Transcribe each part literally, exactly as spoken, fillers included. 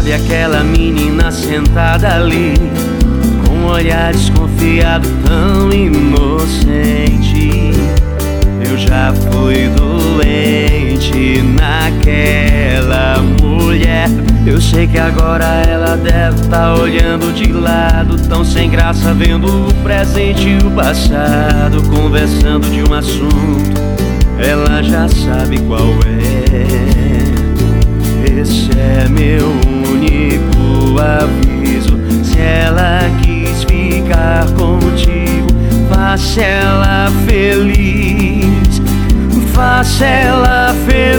Sabe aquela menina sentada ali, com um olhar desconfiado, tão inocente? Eu já fui doente naquela mulher. Eu sei que agora ela deve estar olhando de lado, tão sem graça, vendo o presente e o passado, conversando de um assunto, ela já sabe qual é. Esse é meu único aviso: se ela quis ficar contigo, faça ela feliz, faça ela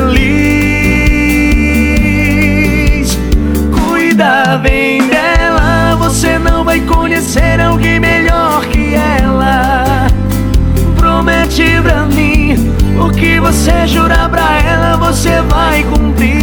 feliz. Cuida bem dela, você não vai conhecer alguém melhor que ela. Promete pra mim, o que você jurar pra ela, você vai cumprir.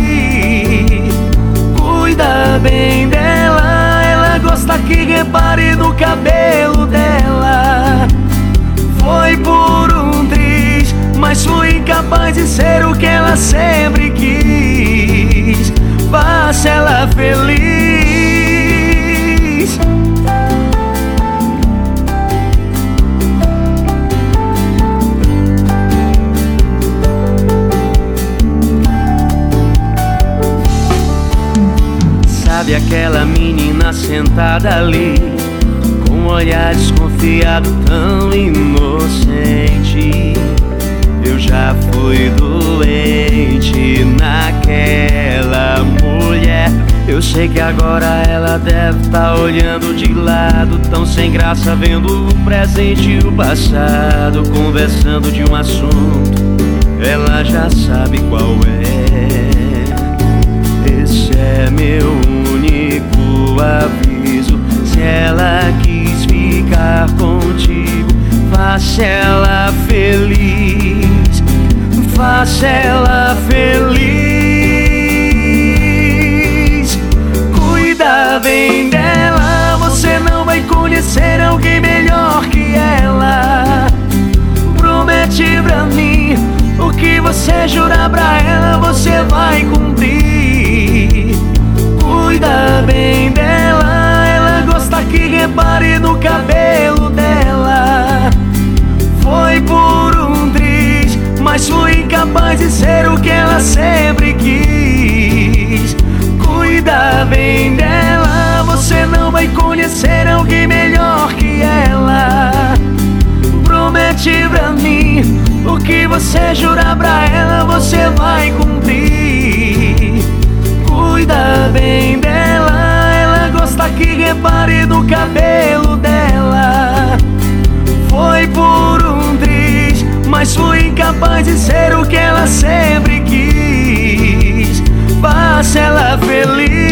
Cuida bem dela, ela gosta que repare no cabelo dela. Foi por um triz, mas fui incapaz de ser o que ela sempre quis. Faça ela feliz. Sabe aquela menina sentada ali, com um olhar desconfiado, tão inocente? Eu já fui doente naquela mulher. Eu sei que agora ela deve estar olhando de lado, tão sem graça, vendo o presente e o passado, conversando de um assunto, ela já sabe qual é. Esse é meu único aviso: se ela quis ficar contigo, faça ela feliz, faça ela feliz. Cuida bem dela, você não vai conhecer alguém melhor que ela. Promete pra mim, o que você jurar pra ela, você vai cumprir. Cuida bem dela, ela gosta que repare no cabelo dela. Foi por um triz, mas fui incapaz de ser o que ela sempre quis. Cuida bem dela, você não vai conhecer alguém melhor que ela. Promete pra mim, o que você jurar pra ela, você vai cumprir. Cuida bem dela, ela gosta que repare no cabelo dela. Foi por um triz, mas fui incapaz de ser o que ela sempre quis. Faça ela feliz.